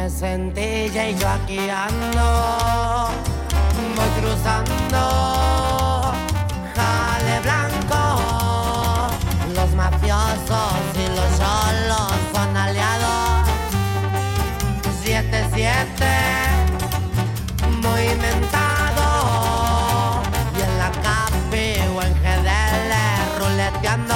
Centilla y yo aquí ando, voy cruzando Jale Blanco. Los mafiosos y los cholos son aliados. 7-7, muy mentado. Y en la Capi o en GDL ruleteando.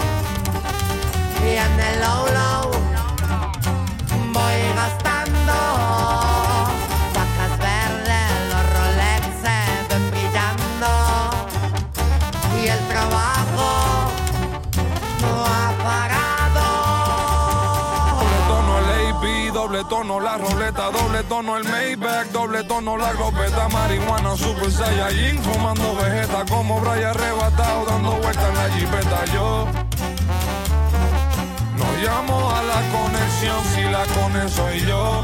Y en el low low voy gastando. Vacas verdes, los Rolex se ven brillando. Y el trabajo no ha parado. Doble tono el AP, doble tono la roleta, doble tono el Maybach, doble tono la glopeta, marihuana super saiyajin, fumando vegeta como Brian arrebatado, dando vueltas en la jipeta. Yo no llamo a la conexión, si la conexión soy yo.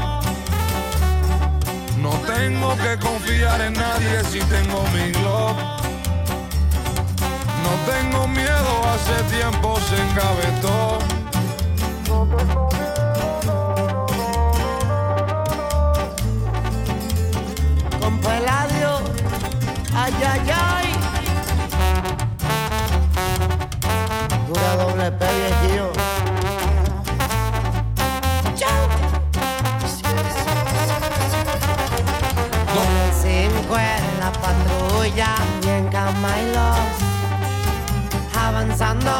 No tengo que confiar en nadie si tengo mi glow. No tengo miedo, hace tiempo se engavetó. Con Peladio, ay, ay, ay. Dura doble P, viejillo. Con el 5 en la patrulla y en Camailos, avanzando,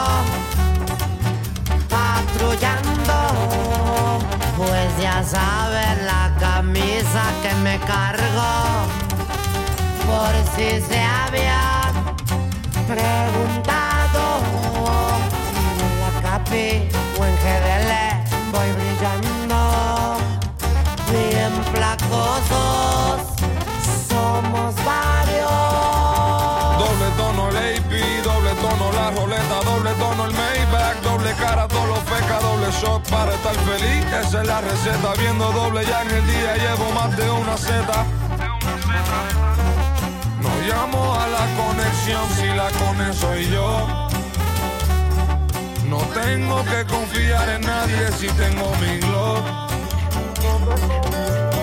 patrullando. Pues ya saben la camisa que me cargo, por si se habían preguntado. Y en la Capi o en GDL voy brillando. Bien placosos, somos varios. Doble tono el AP, doble tono la roleta, doble tono el Maybach, doble cara, todos los fecas, doble shot para estar feliz. Esa es la receta, viendo doble ya en el día, llevo más de una Z. No llamo a la conexión, si la conexión soy yo. No tengo que confiar en nadie si tengo mi glow.